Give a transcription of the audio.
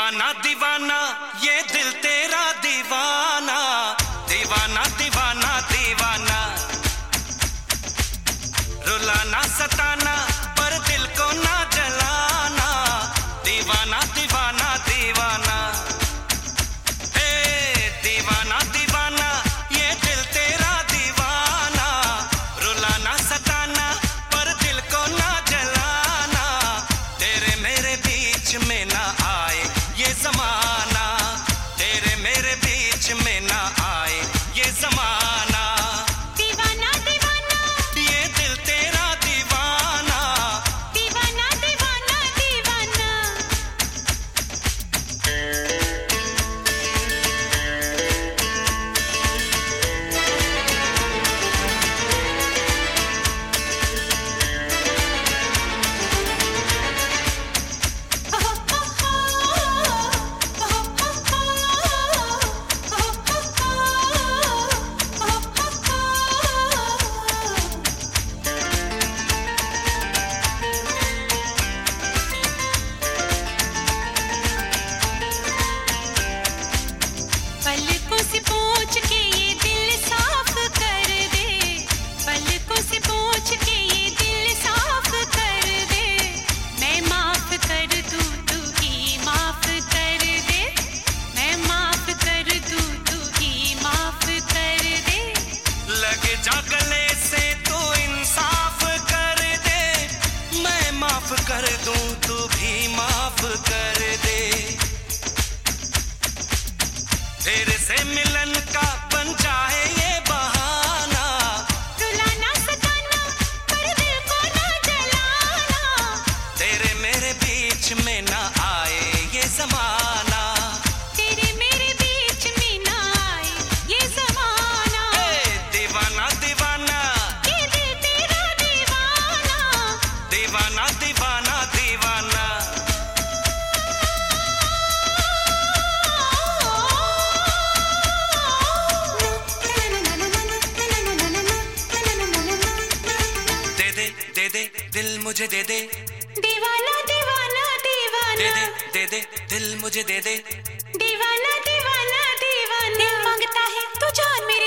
दीवाना दीवाना ये दिल तेरा दीवाना, दीवाना दीवाना दीवाना, रुलाना सताना पर दिल को ना जलाना, दीवाना दीवाना दीवाना, ए दीवाना दीवाना ये दिल तेरा दीवाना, रुलाना सताना पर दिल को ना जलाना, तेरे मेरे बीच में ना आए ये ज़माना, तेरे मेरे बीच में ना आए ये ज़माना, दीवाना दीवाना ये दिल तेरा दीवाना, दीवाना दीवाना दीवाना। पलकों से पूछ के ये दिल साफ कर दे, पलकों से पूछ के ये दिल साफ कर दे, मैं माफ कर दूं तू ही माफ कर दे, मैं माफ कर दूं तू ही माफ कर दे, लग जा गले से तू इंसाफ कर दे, मैं माफ कर दूं तू भी माफ कर दे, फिर से मिलन का बन जाए ये बहाना, रुलाना सताना पर दिल को ना जलाना, तेरे मेरे बीच में ना आए ये ज़माना, तेरे मेरे बीच में ना आए ये ज़माना, ए दीवाना दीवाना ये दिल तेरा दीवाना, दीवाना दीवाना दीवाना, दे दे दिल मुझे दे दे, दीवाना दीवाना दीवाना, दे दे दिल मुझे दे दे, दीवाना दीवाना दीवाना, दिल मांगता है तू जान मेरे